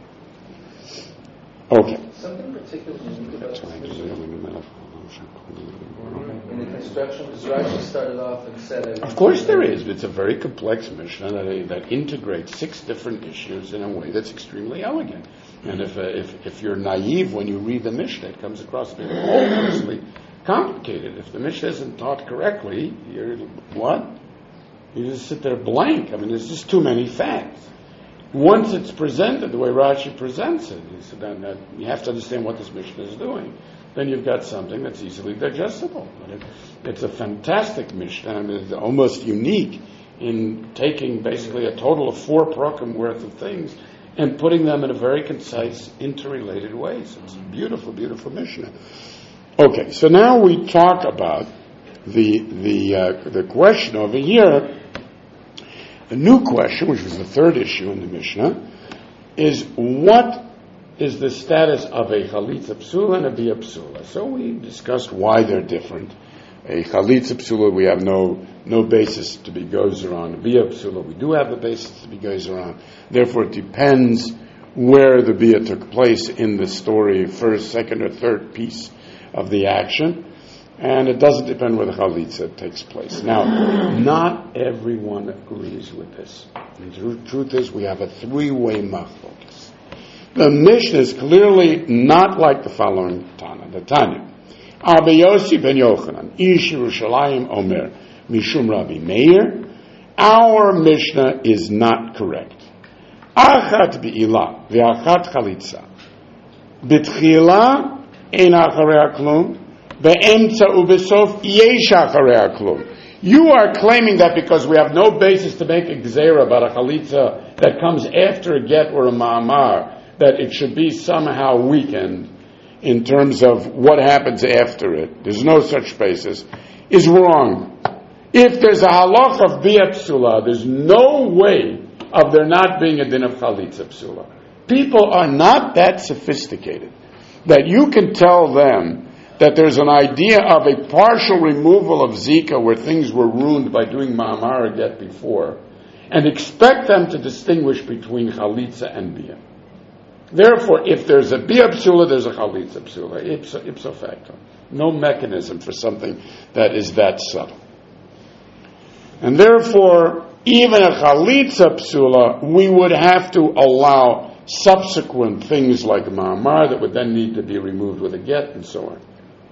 Okay. Something particularly unique about this Mishnah in the construction, because Rashi started off and said... Of course there is. It's a very complex Mishnah that integrates 6 different issues in a way that's extremely elegant. And if you're naive when you read the Mishnah, it comes across being hopelessly complicated. If the Mishnah isn't taught correctly, you're what? You just sit there blank. I mean, there's just too many facts. Once it's presented the way Rashi presents it, then you have to understand what this Mishnah is doing. Then you've got something that's easily digestible. It's a fantastic Mishnah, and it's almost unique in taking basically a total of 4 parakim worth of things and putting them in a very concise, interrelated way. So it's a beautiful, beautiful Mishnah. Okay, so now we talk about the question over here. The new question, which was the 3rd issue in the Mishnah, is what is the status of a chalitza psula and a bia psula. So we discussed why they're different. A chalitza psula we have no basis to be gozer on. A bia psula we do have the basis to be gozer on. Therefore it depends where the bia took place in the story, first, second, or third piece of the action. And it doesn't depend where the chalitza takes place. Now, not everyone agrees with this. The truth is we have a 3-way machlokas. The Mishnah is clearly not like the following Tana. The Tanya. Abba Yossi ben Yochanan, Ish Yerushalayim Omer, Mishum Rabbi Meir. Our Mishnah is not correct. Achat bi'ilah, ve'achat chalitza. B'tchila, ein acharei klum, be'emtza u'besof, yesh acharei klum. You are claiming that because we have no basis to make a gzeira about a chalitza that comes after a get or a ma'amar, that it should be somehow weakened in terms of what happens after it. There's no such basis. Is wrong. If there's a halach of bia psula, there's no way of there not being a din of chalitza psula. People are not that sophisticated that you can tell them that there's an idea of a partial removal of zika where things were ruined by doing ma'amar get before, and expect them to distinguish between chalitza and bia. Therefore, if there's a bia psula, there's a chalitza psula, ipso facto. No mechanism for something that is that subtle. And therefore, even a chalitza psula, we would have to allow subsequent things like ma'amar that would then need to be removed with a get and so on.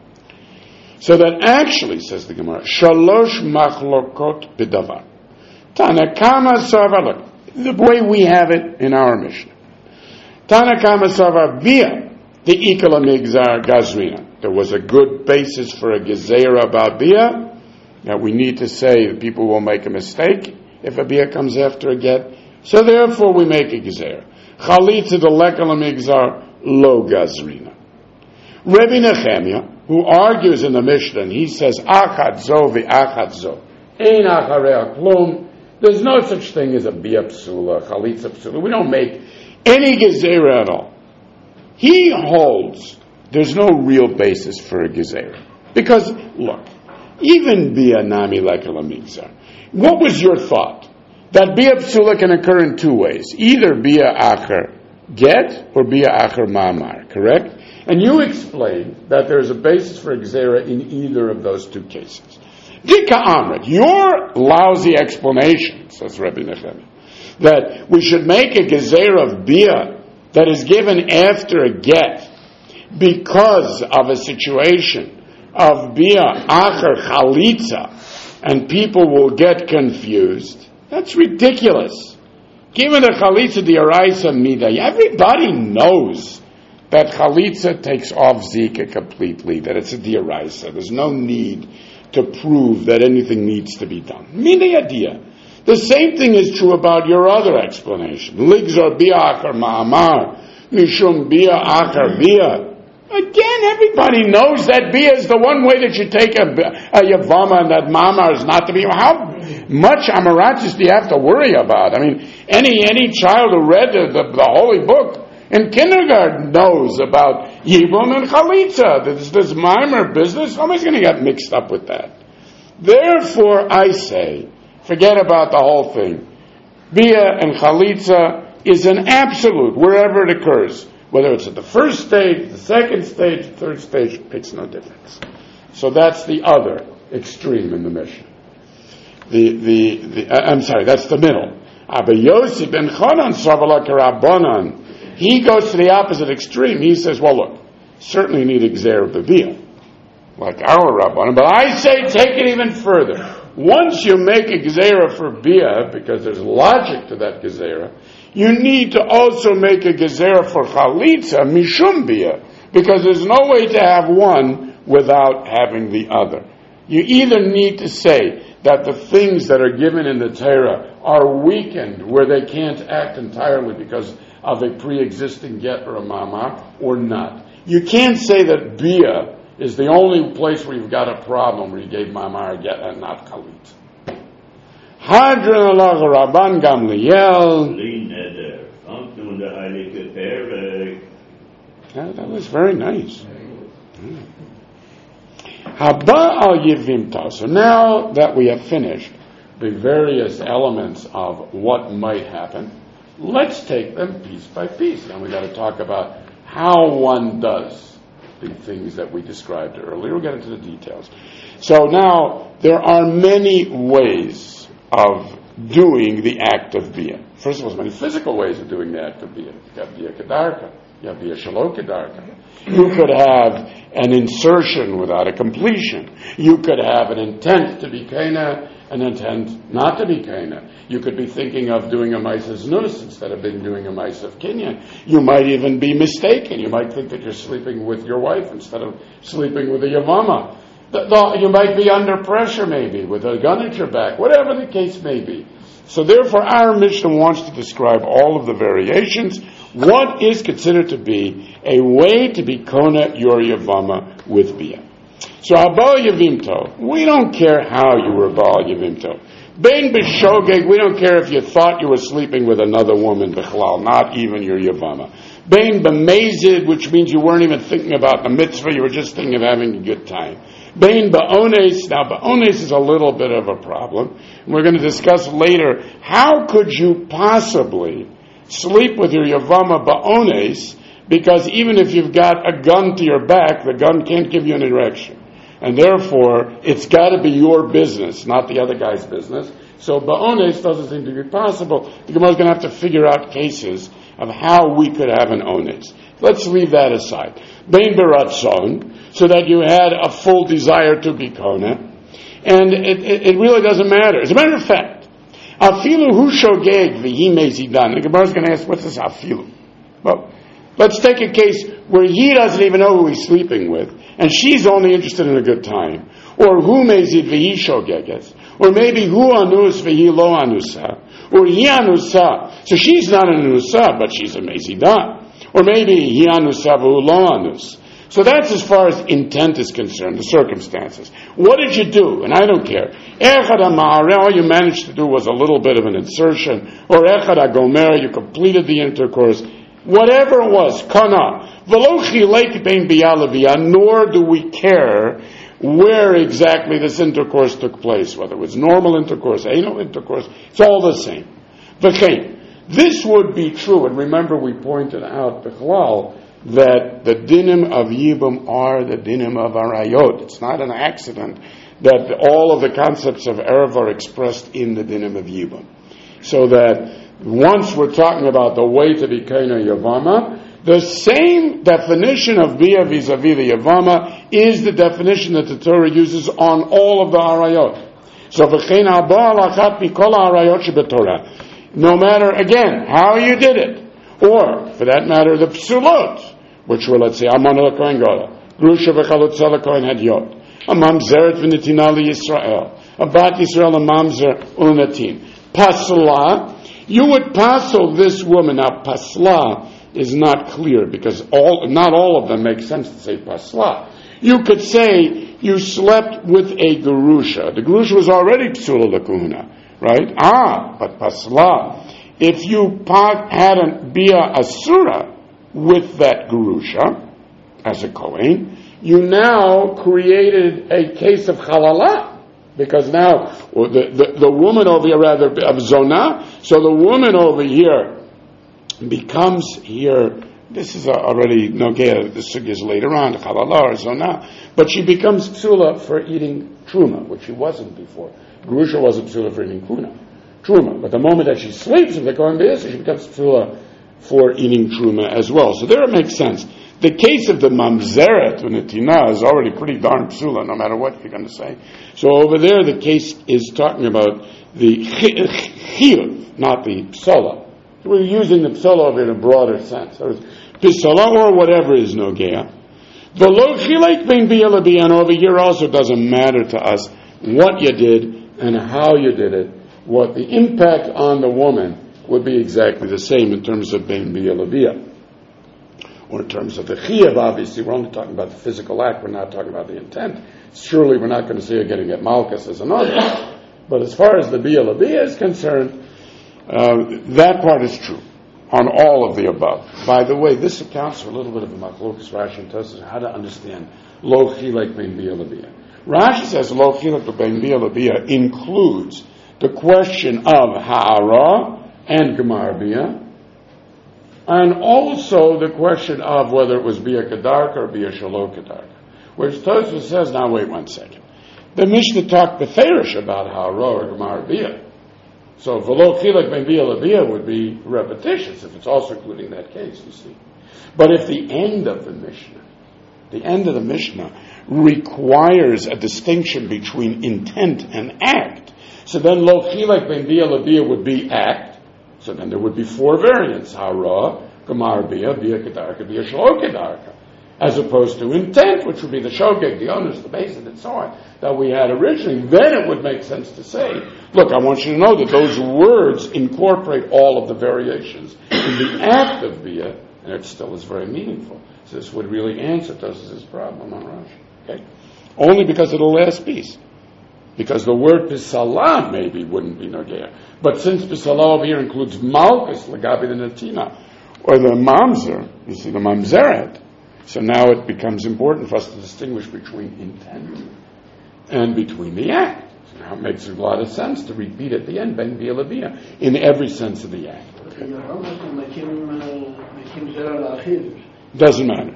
So that actually, says the Gemara, shalosh machlokot b'davar. Tanakama savar, the way we have it in our Mishnah. Tanakama savar bia, the ikala migzar gazrina. There was a good basis for a gezerah about bia. Now we need to say that people will make a mistake if a bia comes after a get. So therefore we make a gezerah. Chalitza the lekala migzar lo gazrina. Rebbe Nechemia, who argues in the Mishnah, and he says, Achat zo v'achat zo. Ein acharei klum. There's no such thing as a bia psula, chalitza psula. We don't make any gezerah at all. He holds there's no real basis for a gezerah. Because, look, even bia nami lekala migzar. What was your thought? That bia psula can occur in 2 ways. Either bia acher get or bia acher ma'amar, correct? And you explained that there's a basis for a gezerah in either of those 2 cases. Dika Amrit, your lousy explanation, says Rebbe Nechemia, that we should make a gezerah of bia that is given after a get because of a situation of bia acher chalitza, and people will get confused. That's ridiculous. Given a chalitza d'oraisa midah, everybody knows that chalitza takes off zika completely, that it's a d'oraisa. There's no need to prove that anything needs to be done. Mina idea. The same thing is true about your other explanation. Ligzor bia achar ma'amar, mishum bia achar bia. Again, everybody knows that bia is the one way that you take a yavama and that ma'amar is not to be. much Amaratis do you have to worry about? I mean, any child who read the Holy Book in kindergarten knows about Yibum and Chalitza. This mimer business, somebody's going to get mixed up with that. Therefore, I say, forget about the whole thing. Bia and Chalitza is an absolute, wherever it occurs. Whether it's at the first stage, the second stage, the third stage, it makes no difference. So that's the other extreme in the Mishnah. I'm sorry, that's the middle. Abba Yossi ben Chonan Savala Karabonan. He goes to the opposite extreme. He says, well, look, certainly need a Gzeir B'Bia, like our Rabbanan, but I say take it even further. Once you make a Gezerah for Bia, because there's logic to that Gezerah, you need to also make a Gezerah for Chalitza, Mishum Bia, because there's no way to have one without having the other. You either need to say that the things that are given in the Torah are weakened, where they can't act entirely because of a pre-existing get or a mamar, or not. You can't say that Bia is the only place where you've got a problem where you gave mamar a get and not Chalitza. Hadran Allah Rabban Gamliel. That was very nice. Haba al Yivimta. So now that we have finished the various elements of what might happen, let's take them piece by piece. And we've got to talk about how one does the things that we described earlier. We'll get into the details. So now, there are many ways of doing the act of Bia. First of all, there's many physical ways of doing the act of Bia. You have Bia Kedarka. You have Bia Shalom Kedarka. You could have an insertion without a completion. You could have an intent to be Kaina, an intent not to be Kaina. You could be thinking of doing a Maisas Nus instead of doing a Maisa of Kinyan. You might even be mistaken. You might think that you're sleeping with your wife instead of sleeping with a Yavama. You might be under pressure maybe with a gun at your back, whatever the case may be. So therefore our Mishnah wants to describe all of the variations. What is considered to be a way to be Kona your Yavama with Bia? So Abal Yavimto, we don't care how you were Abal Yavimto. Bein B'Shogeg, we don't care if you thought you were sleeping with another woman, B'chlal, not even your Yavama. Bein B'Mezid, which means you weren't even thinking about the mitzvah, you were just thinking of having a good time. Bein Ba'ones, now Ba'ones is a little bit of a problem. And we're going to discuss later, how could you possibly sleep with your Yavama Ba'ones, because even if you've got a gun to your back, the gun can't give you an erection. And therefore, it's got to be your business, not the other guy's business. So Ba'ones doesn't seem to be possible. The Gemara is going to have to figure out cases of how we could have an Ones. Let's leave that aside. Bein Beratzon, so that you had a full desire to be Kona. And it really doesn't matter. As a matter of fact, Afilu hu shogeg v'hi mezidan. The Gemara is going to ask, what's this Afilu? Well, let's take a case where he doesn't even know who he's sleeping with, and she's only interested in a good time. Or hu mezid v'hi shogeges. Or maybe hu anus v'hi lo anusa. Or hi anusa. So she's not an anusa, but she's a mezidan. Or maybe hi anusa v'hu lo anus. So that's as far as intent is concerned, the circumstances. What did you do? And I don't care. Echad ha'ma'areh, all you managed to do was a little bit of an insertion. Or echad ha'gomer, you completed the intercourse. Whatever it was, kana. V'lo chilek bein bia leviah, nor do we care where exactly this intercourse took place, whether it was normal intercourse, anal intercourse, it's all the same. V'chein. This would be true, and remember we pointed out, Bechlal, that the dinim of Yibum are the dinim of Arayot. It's not an accident that all of the concepts of Erev are expressed in the dinim of Yibum. So that once we're talking about the way to be Kaina Yavama, the same definition of Bia vis-a-vis the Yavama is the definition that the Torah uses on all of the Arayot. So v'chein haba alachat mikol Arayot shebetorah. No matter, again, how you did it, or, for that matter, the psulot, which were, let's say, Amon al-Kohen Gola, Grusha v'chalutza al-Kohen Hadyot, a mamzeret v'netina li-Yisrael, a bat Yisrael, a mamzer unatin. Pasla, you would pasel this woman. Now, pasla is not clear, because not all of them make sense to say pasla. You could say, you slept with a gerusha. The gerusha was already psula l'kuhuna, right? But pasla. If you had a bia asura with that gerusha, as a kohen, you now created a case of halala. Because now, the woman over here, rather, of zonah, so the woman over here becomes here, this is already nogea, the sugya is later on, halala or zonah, but she becomes psula for eating truma, which she wasn't before. Gerusha wasn't psula for eating truma. But the moment that she sleeps with the kohen be'isa, she becomes psula for eating truma as well. So there it makes sense. The case of the mamzeret or netina is already pretty darn psula, no matter what you're going to say. So over there, the case is talking about the chiyuv, not the psola. We're using the psola in a broader sense. Psola or whatever is nogea. The lo chilek ben bia and over here also doesn't matter to us what you did and how you did it. What the impact on the woman would be exactly the same in terms of ben bia or in terms of the chiyuv. Obviously, we're only talking about the physical act. We're not talking about the intent. Surely, we're not going to say you're getting at malchus as another. But as far as the bia is concerned, that part is true on all of the above. By the way, this accounts for a little bit of a machlokas Rashi and tells us how to understand lo chilek ben bia lebia. Rashi says lo chilek ben bia lebia includes the question of ha'ara and gemar bia, and also the question of whether it was bia kedarka or bia shalo kedarka. Which Tosfos says, now wait 1 second. The Mishnah talked beferish about ha'ara or gemar bia. So v'lo chilek ben bia lebia would be repetitious if it's also including that case, you see. But if the end of the Mishnah requires a distinction between intent and act, so then lo chilek ben bia lebia would be act. So then there would be 4 variants: hara, gemar bia, bia kedarka, bia shlo kedarka, as opposed to intent, which would be the shogeg, the onus, the basin, and so on, that we had originally. Then it would make sense to say, look, I want you to know that those words incorporate all of the variations in the act of bia, and it still is very meaningful. So this would really answer Tosfos' problem on Rashi. Okay? Only because of the last piece. Because the word pisalah maybe wouldn't be nogea. But since pisalah over here includes malchus, lagabi the netina, or the mamzer, you see, the mamzeret, so now it becomes important for us to distinguish between intent and between the act. So now it makes a lot of sense to repeat at the end, ben bia lebia, in every sense of the act. Okay. Doesn't matter.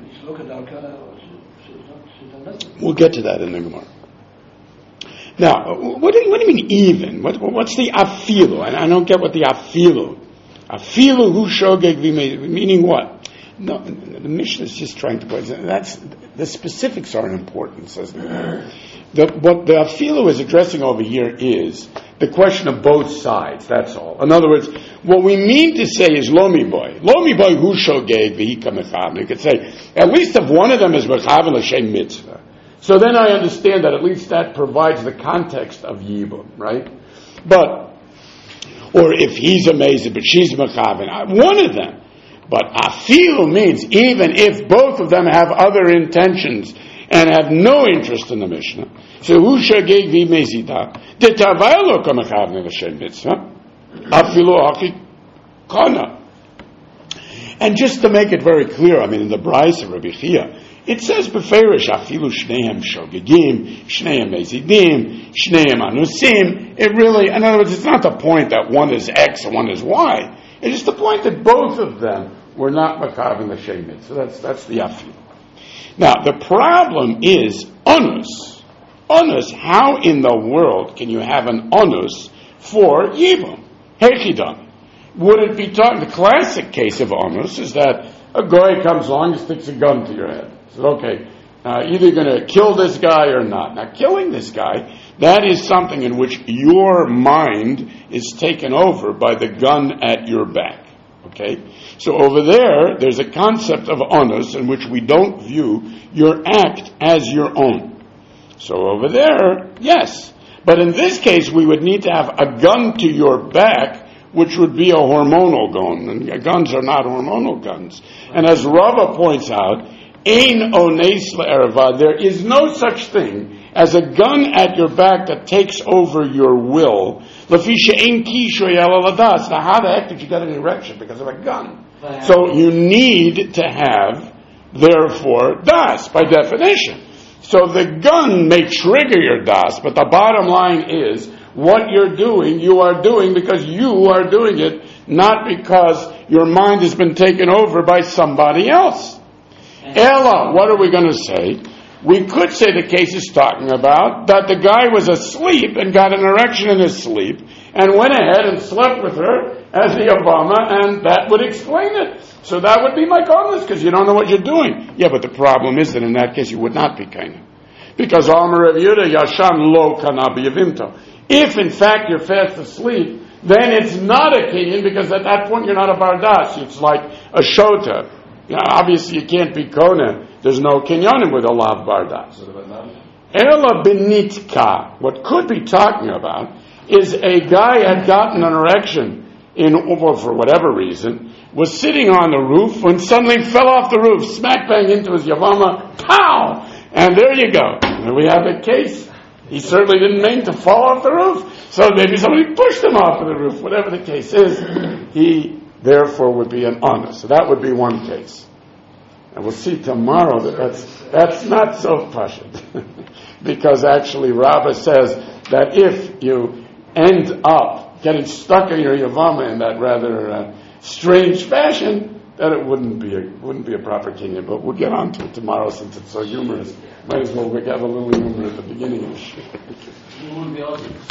We'll get to that in the Gemara. Now, what do you mean even? What's the afilu? I don't get what the afilu. Afilu hu shogeg v'mei, meaning what? No, the Mishnah is just trying to put that's the specifics aren't important, says the Gemara. What the afilu is addressing over here is the question of both sides. That's all. In other words, what we mean to say is lomi boy hu shogeg v'hika mechav. You could say at least if one of them is mechav l'shem mitzvah. So then I understand that at least that provides the context of yibum, right? But, or if he's amazing, but she's mechaven, one of them. But afilu means even if both of them have other intentions and have no interest in the Mishnah. So who shageg v'mezida detavaylo kamechaven l'shem mitzvah afilu hakikana. And just to make it very clear, I mean in the Brayso of Rabbi Chia, it says beferish afilu shneim shogegim, shneim mezidim, shneim anusim. It really, in other words, it's not the point that one is X and one is Y. It's just the point that both of them were not makav in the shemit. So that's the afilu. Now the problem is onus. Onus. How in the world can you have an onus for yibum? Hechidam. Would it be taught? The classic case of onus is that a guy comes along and sticks a gun to your head. Says, okay, either going to kill this guy or not. Now, killing this guy, that is something in which your mind is taken over by the gun at your back. Okay? So over there's a concept of onus in which we don't view your act as your own. So over there, yes. But in this case, we would need to have a gun to your back, which would be a hormonal gun. And guns are not hormonal guns. And as Rava points out, Ein ones le'erva. There is no such thing as a gun at your back that takes over your will. Lefi she'ein kishoy ela ladas. Now, how the heck did you get an erection? Because of a gun. So you need to have, therefore, das, by definition. So the gun may trigger your das, but the bottom line is, what you're doing, you are doing because you are doing it, not because your mind has been taken over by somebody else. Ella, what are we going to say? We could say the case is talking about that the guy was asleep and got an erection in his sleep and went ahead and slept with her as the Obama, and that would explain it. So that would be my cause, because you don't know what you're doing. Yeah, but the problem is that in that case you would not be kind. Because Amar Rav Yehuda Yashan lo kana b'yavinto. If in fact you're fast asleep, then it's not a kinyan, because at that point you're not a bardas. It's like a shota. You know, obviously you can't be kona. There's no kinyanim with a lav bardas. Ela benitka. What could be talking about is a guy had gotten an erection for whatever reason, was sitting on the roof when suddenly fell off the roof, smack bang into his yavama, pow! And there you go. And we have a case. He certainly didn't mean to fall off the roof, so maybe somebody pushed him off of the roof. Whatever the case is, he therefore would be an honest. So that would be one case. And we'll see tomorrow that that's not so pashut. Because actually Rabbah says that if you end up getting stuck in your yavama in that rather strange fashion, that it wouldn't be a proper kinyan. But we'll get on to it tomorrow since it's so humorous. Might as well have a little humor at the beginning.